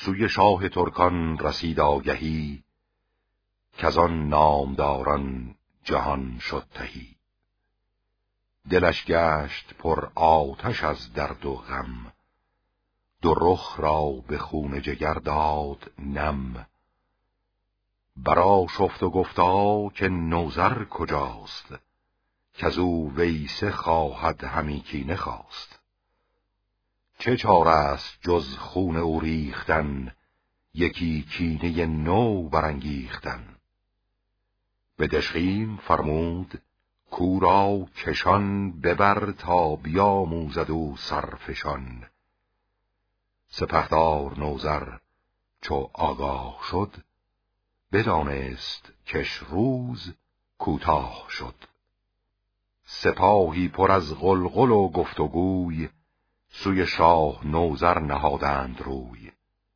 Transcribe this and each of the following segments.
سوی شاه ترکان رسید آگهی، کزان نامداران جهان شد تهی. دلش گشت پر آتش از درد و غم، دو رخ را به خون جگر داد نم. برا شفت و گفتا که نوذر کجاست، کزو ویسه خواهد همی کینه خواست. چه چاره است جز خون او ریختن، یکی کینه نو برانگیختن. به دژخیم فرمود کو را کشان، ببر تا بیاموزد او سرفشان. سپهدار نوذر چو آگاه شد، بدانست کش روز کوتاه شد. سپاهی پر از غلغل و گفت و گوی، سوی شاه نوذر نهادند روی.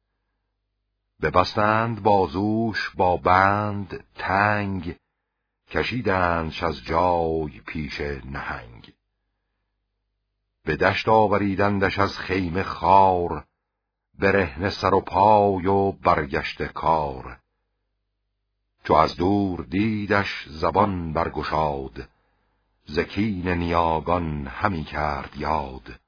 ببستند بازوش با بند تنگ، کشیدندش از جای پیش نهنگ. به دشت آوریدندش از خیمه خار، برهنه سر و پای و برگشته کار. چو از دور دیدش زبان برگشاد، ز کین نیاگان همی کرد یاد.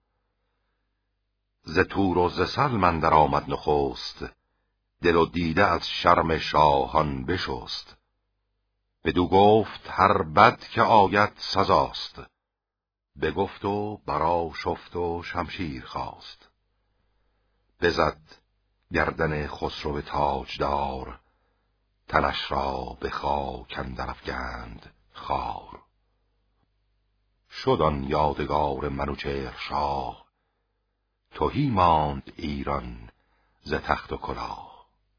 ز تور و ز سلم اندر آمد نخست، دل و دیده از شرم شاهان بشست. بدو گفت هر بد که آید سزاست، بگفت و برا شفت و شمشیر خواست. بزد گردن خسرو تاجدار، تنش را به خاک اندر افگند خار. شد آن یادگار منوچهر شاه، تهی ماند ایران ز تخت و کلاه.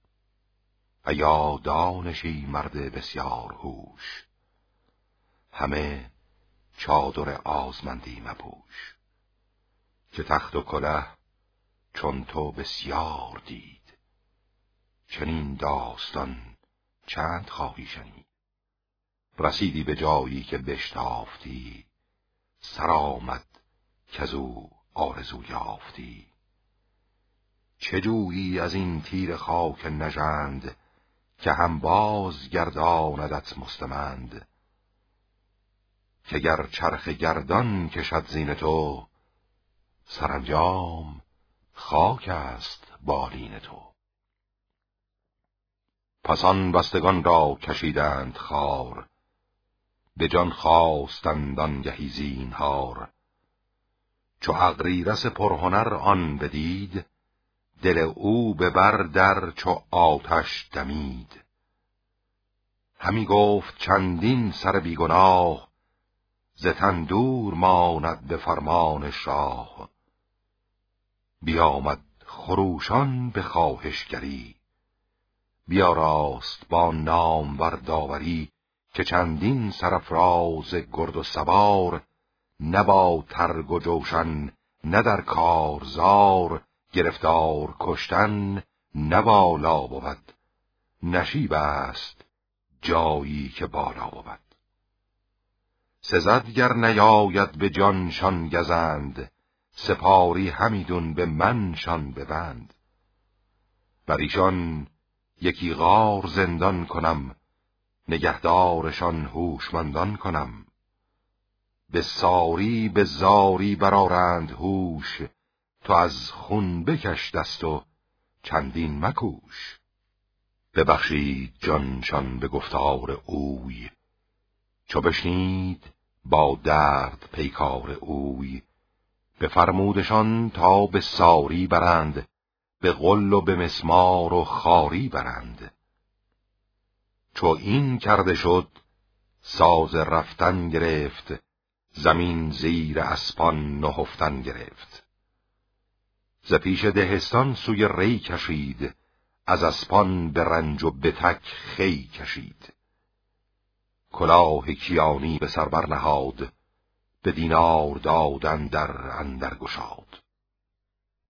ایا دانشی مرد بسیار هوش، همه چادر آزمندی مپوش. که تخت و کله چون تو بسیار دید، چنین داستان چند خواهی شنید. رسیدی به جایی که بشتافتی، سر آمد کزو آرزو یافتی. چه جویی از این تیر خاک نژند، که هم باز گرداندت مستمند. که گر چرخ گردان کشد زین تو، سرانجام خاک است بالین تو. پس آن بستگان را کشیدند خوار، به جان خواستند آنگهی زینهار. چو اغریرث پرهنر آن بدید، دل او به بر در چو آتش دمید. همی گفت چندین سر بیگناه، ز تن دور ماند به فرمان شاه. بیامد خروشان به خواهشگری، بیاراست با نامور داوری. که چندین سرافراز گرد و سوار، نه با ترگ و جوشن نه در کارزار. گرفتار کشتن نه والا بود، نشیب است جایی که بالا بود. سزد گر نیاید به جانشان گزند، سپاری همیدون به منشان ببند. بر ایشان یکی غار زندان کنم، نگهدارشان هوشمندان کنم. به ساری به زاری برآرند هوش، تو از خون بکش دست و چندین مکوش. ببخشید جانشان به گفتار اوی، چو بشنید با درد پیکار اوی. بفرمودشان تا به ساری برند، به غل و به مسمار و خاری برند. چو این کرده شد ساز رفتن گرفت، زمین زیر اسپان نهفتن گرفت. ز پیش دهستان سوی ری کشید، از اسپان به رنج و به تک خی کشید. کلاه کیانی به سر بر نهاد، به دینار دادن در اندر گشاد.